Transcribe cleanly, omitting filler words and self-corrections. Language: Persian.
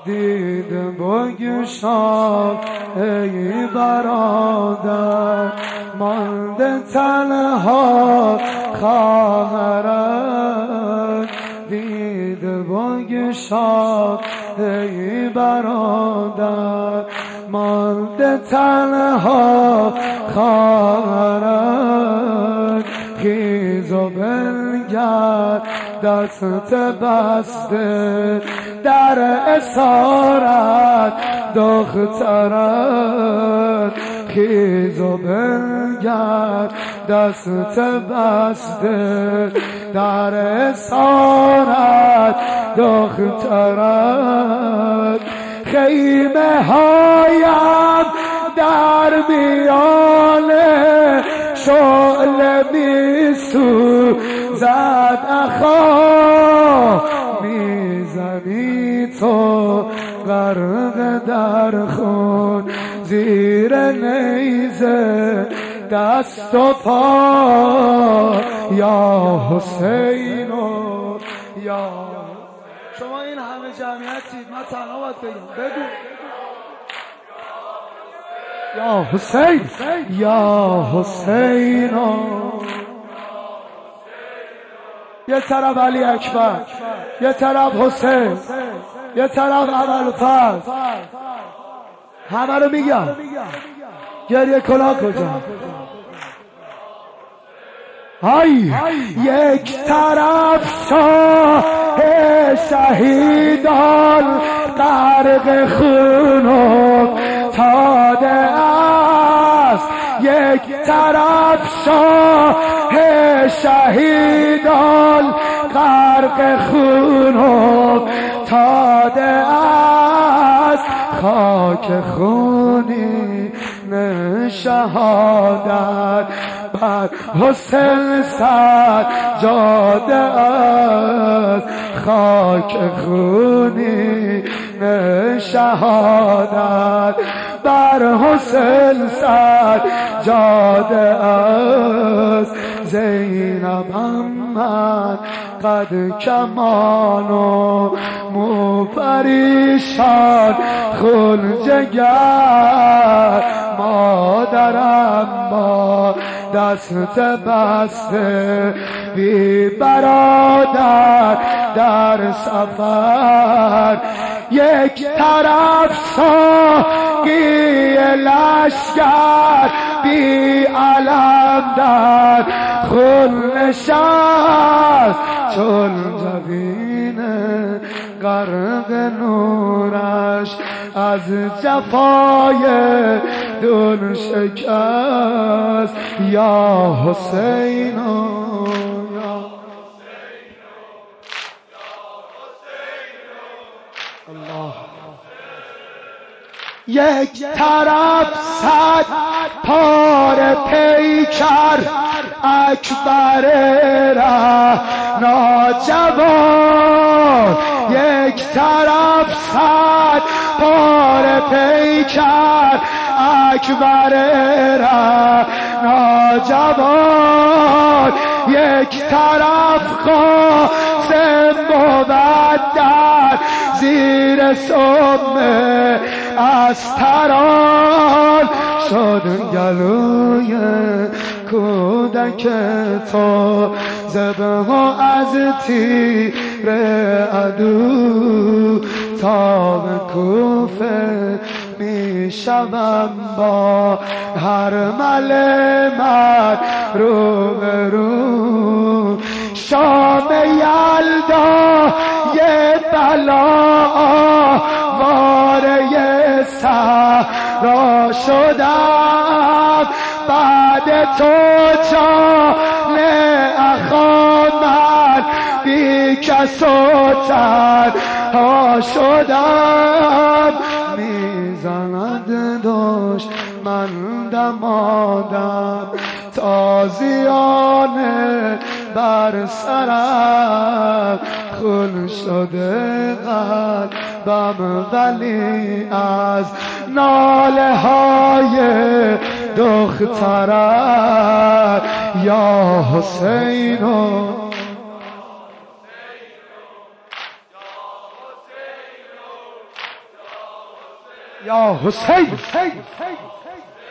دیده بگشاد ای برادر، مانده تنها خواهرت. دیده بگشاد ای برادر، مانده تنها خواهرت. خیز و بنگر دست بسته در اسارت دخترت. خیز و بنگر دست بسته در اسارت دخترت. خیمه هایم در میانه شعله می سوزد اخا، میزنی تو غرق در خون زیر نیزه دست و پا. یا حسین و یا شما این همه جمعیتید، من تنها باید بگم بگو یا حسین یا حسین. یه طرف علی اکبر، یه طرف حسین، یه طرف ابوالفضل. همه رو میگم گریه کلا کجا؟ یک طرف شاه شهیدان غرق خون افتاده است. یک طرف شاه شهیدان غرق خون افتاده است. خاک خونی شهادت بر حسین سجاده است. خاک خونی شهادت بر حسین سجاده است. زینب من قد کمان و مو پریشان خون جگر، مادرم با دست بسته بی برادر در سفر. یک طرف ساقی لشکر بی علم در خون نشست، چون جبین غرق نورش از جفای دون شکست. یا حسین الله. یک طرف صد پار پیکر اکبر ناجوان. یک طرف صد پار پیکر اکبر ناجوان. یک طرف قاسم بود در زیر سم استران. شد گلوی کودک تو ذبح از تیر عدو، تا به کوفه می شوم با هر مل رو به رو. شام یلدا یه بلا واره صحرا شدم، بعد تو جان اخا من بی کس و تنها شدم. میزند دشمن دمادم تازیانه بر سرم، خون شده قلبم ولی از ناله های دخترم. یا حسین یا حسین